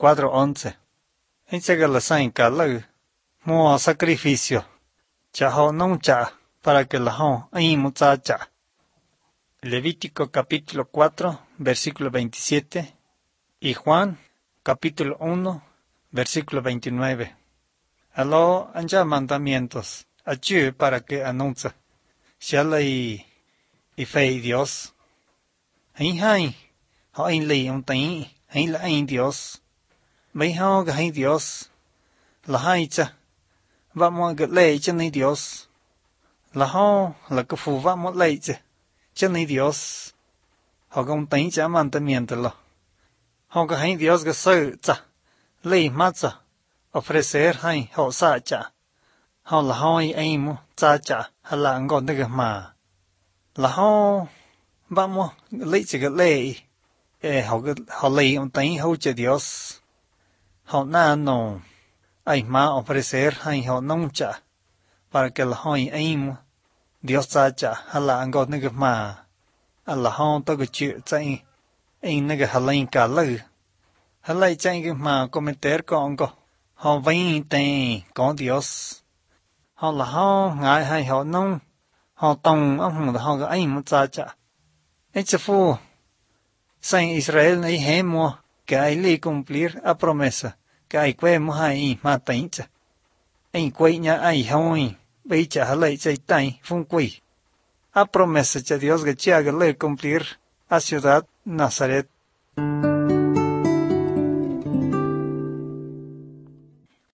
24:11. En se que la sain cala, mo sacrificio, chaho non cha, para que la hon ahí muchacha. Levítico capítulo 4, versículo 27, y Juan capítulo 1, versículo 29. Aló anja mandamientos, allí para que anuncia, shala y fe Dios. Hay, hay ley un tain, hay la hay Dios. Mấy ho cái hay Dios, là hay cha, và mọi cái lệ chân hay Dios, là ho là cái phù vạ mọi lệ cha, chân hay Dios, họ không tính cha mandamiento lo, họ cái hay Dios cái sự cha, lệ mát cha, ofrecer hay họ sa cha, họ là hoi aim cha cha, hay là ngon cái mà, là ho vạ mọi lệ cha cái lệ, họ lệ ông tính hậu cha Dios. Họ na no, ay ma ofrecer hay họ nông cha, para que la hoi aim, Dios cha cha, hala angot nega ma, ala hon to cái chuyện chạy, anh nega halain cả lư, halai chạy cái ma cometer con go, họ vay tên con Dios, họ là họ ngại hay họ nông, họ tông ông họ cái aim cha cha, ấy chứ phu, sang Israel này hết mua. Que hay le cumplir a promesa, que hay que mohai mataincha. En cueña hay hoy, becha halay chaitai, fun cui. A promesa cha Dios que chaga le cumplir a ciudad Nazaret.